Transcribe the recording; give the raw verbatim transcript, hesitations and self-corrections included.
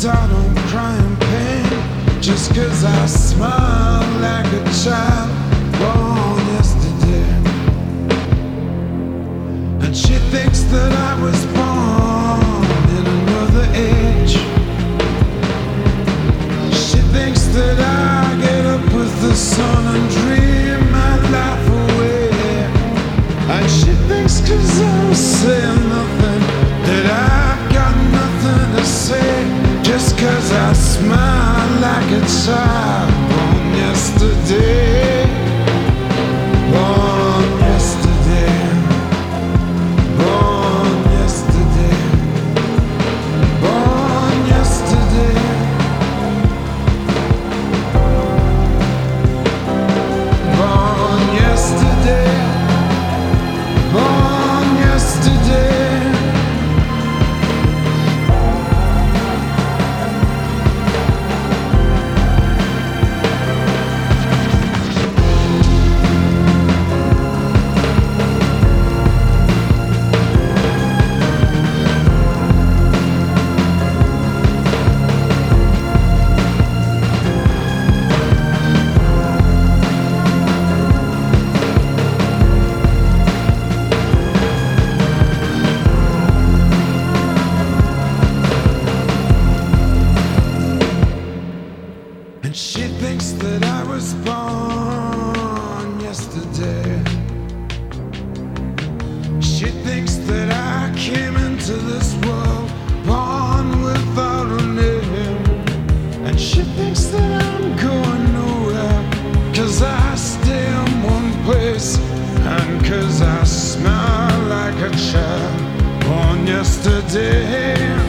I don't cry in pain, just 'cause I smile like a child born yesterday. And she thinks that I was born in another age. She thinks that I get up with the sun and dream my life away. And she thinks 'cause I'm saying nothing that I've got nothing to say, just 'cause I smile like a child born yesterday. Born yesterday. Born yesterday. Born yesterday. Born yesterday. Born yesterday. And she thinks that I was born yesterday. She thinks that I came into this world born without a name. And she thinks that I'm going nowhere, 'cause I stay in one place, and 'cause I smile like a child born yesterday.